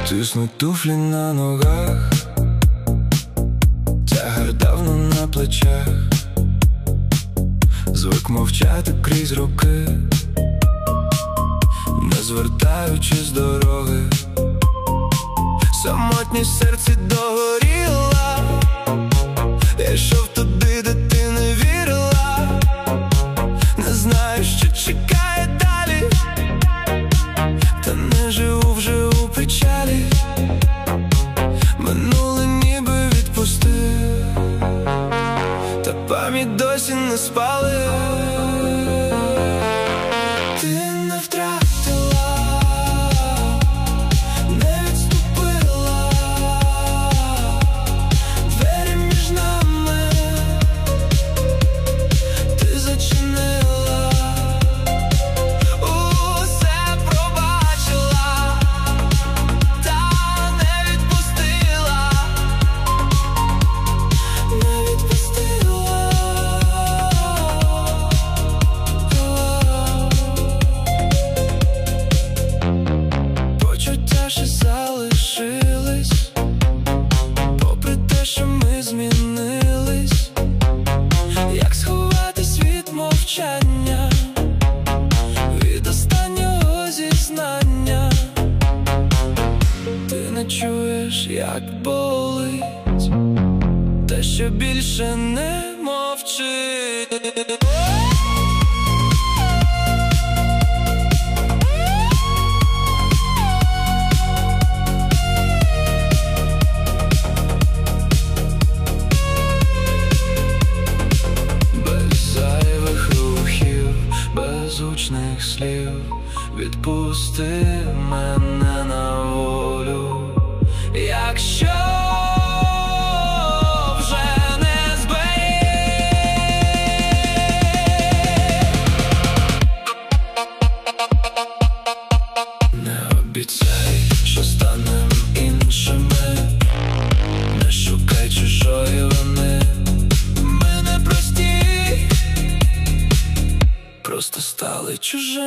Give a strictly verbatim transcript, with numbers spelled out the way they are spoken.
Тиснуть туфлі на ногах, тягар давно на плечах, звик мовчати крізь роки, не звертаючись з дороги. Самотність в серці догоріла, я йшов туди, де ти не вірила. Не знаю, що чекає далі, та не живу вже у печалі. Минуле ніби відпустив, та пам'ять досі не спалив. Ти не втратила, не відступила, двері між нами ти зачинила. Усе пробачила, та не відпустила, не відпустила. Почуття ще залишились, попри те, що ми змінились. Як сховатись від мовчання, від останнього зізнання? Ти не чуєш, як болить те, що більше не мовчить. Без зайвих рухів, без гучних слів, відпусти мене на волю. Якщо вже не зберіг, не обіцяй, що станем іншими, не шукай чужої вини. Ми не прості, просто стали чужими.